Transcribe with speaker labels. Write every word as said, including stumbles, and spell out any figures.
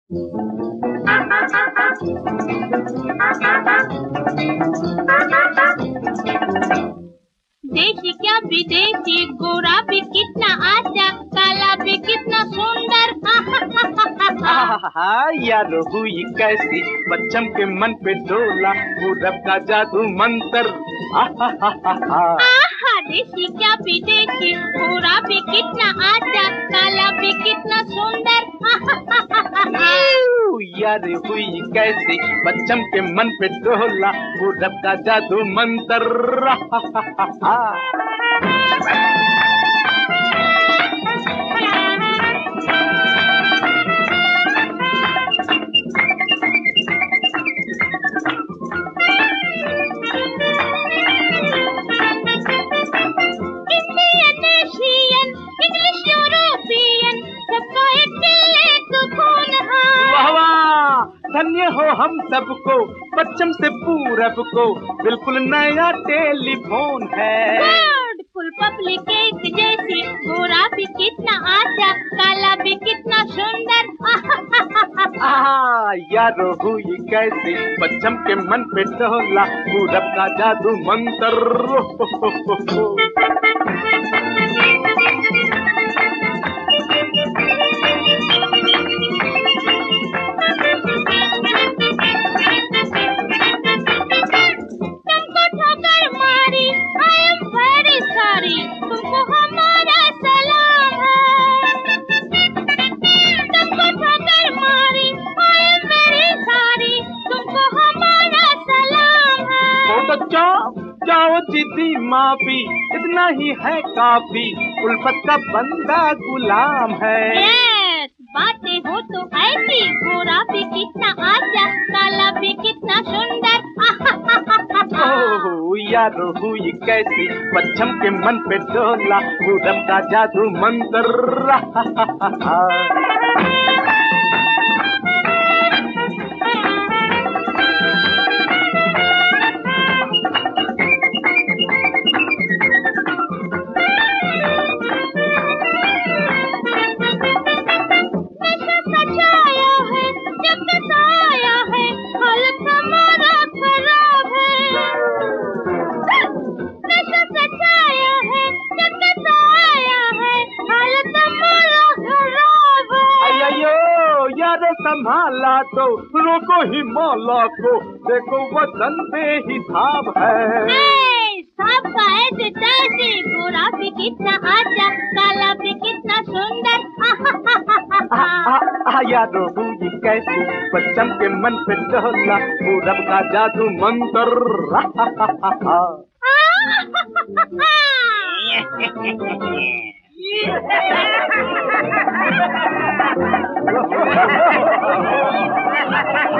Speaker 1: देशी क्या विदेशी, गोरा भी कितना आजा, काला भी कितना सुंदर।
Speaker 2: यार हुई कैसी बच्चम के मन पे डोला, पूरब का जादू मंत्र।
Speaker 1: देशी क्या विदेशी, गोरा भी कितना आजा, काला भी कितना सुंदर।
Speaker 2: यार हुई कैसी बच्चम के मन पे डोला, पूरब का जादू मंत्र। धन्य हो हम सबको, पश्चिम से पूरब को बिल्कुल नया टेलीफोन है।
Speaker 1: फुल पब्लिक एक जैसी, गोरा भी कितना आजा, काला भी कितना सुंदर।
Speaker 2: यार हुई कैसी पश्चिम के मन पे डोला, पूरब का जादू मंत्र। जाओ जिद्दी माफी, इतना ही है काफी, उल्फत का बंदा गुलाम है।
Speaker 1: yes, बातें हो तो ऐसी, गोरा भी कितना आजा, काला भी कितना सुंदर।
Speaker 2: ओह यार हुई कैसी पश्चिम के मन पे डोला, पूरब का जादू मंत्र। संभाला तो रोको ही मौला को, देखो वतन पे हिसाब है।
Speaker 1: साहब का ऐसे तैसे, गोरा भी कितना आजा, काला भी कितना सुंदर।
Speaker 2: यार हुई कैसी पश्चिम के मन पे डोला, पूरब का जादू मंत्र।
Speaker 1: Ha ha ha ha!